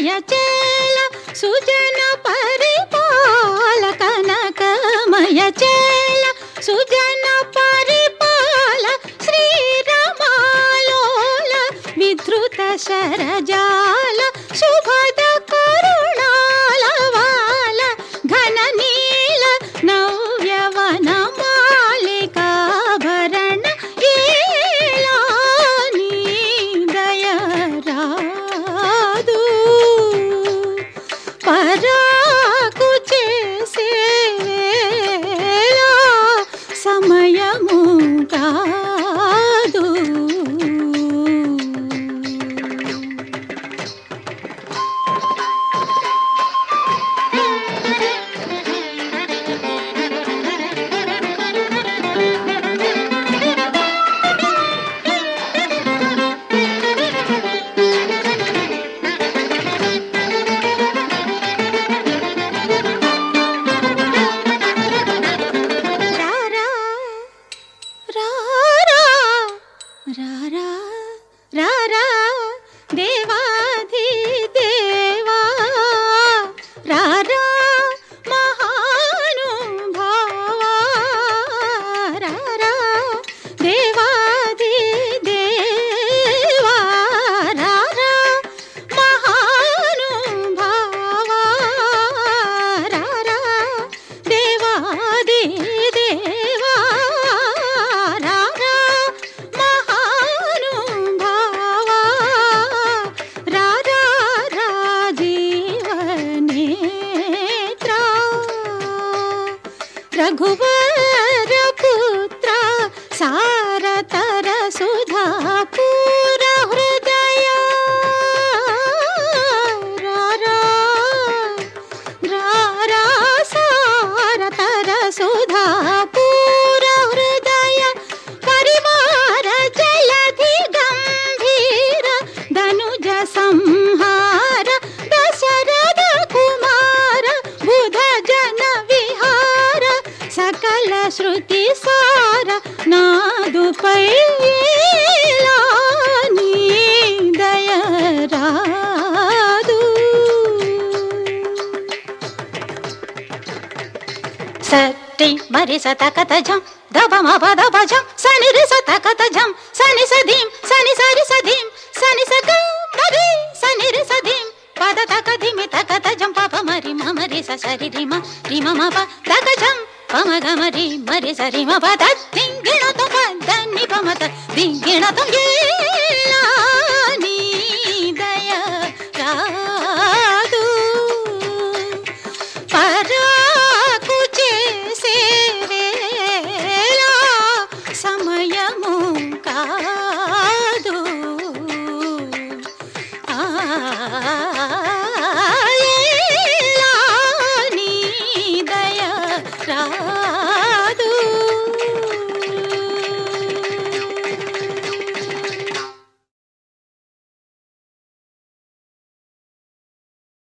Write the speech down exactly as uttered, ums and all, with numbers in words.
కనకమయ చేల సుజన పరిపాల కనకమయ చేల సుజన పరిపాల శ్రీరమాలోల విధృత శరజాల శుభద కరుణాల వాల ఘన నీల నవ్యవన మాలికాభరణ ఏలాని దయరాదు పరాకు చేసేలా సమయము కాదు. రారా రారా దేవాధి దేవా రారా మహానుభావా రారా దేవాధి దేవా రారా మహానుభావా రారా దేవాధి దేవా రారా రఘువర పుత్ర సారతర సుధా పూర హృదయ రారా రారా సారతర సుధా పూర హృదయ పరివార జలధి గంభీర ధనుజ సంహార దశరథ కుమార బుధ జన విహార సకల శృతి సార నాదుపై దయరాదు. సటి మరి సతకత జం దబమ పదప జం సని రి సతకత జం సని సదీం సని సరి సదీం సని సగ మరి సని రి సదీం పద తక ధిమి తకత జం పప మరి మమరి సరి రిమ రిమ మప తక జం పమ గమరి మరి సరి మ పద దింగిణ తో పద ని పమత దింగిణ తో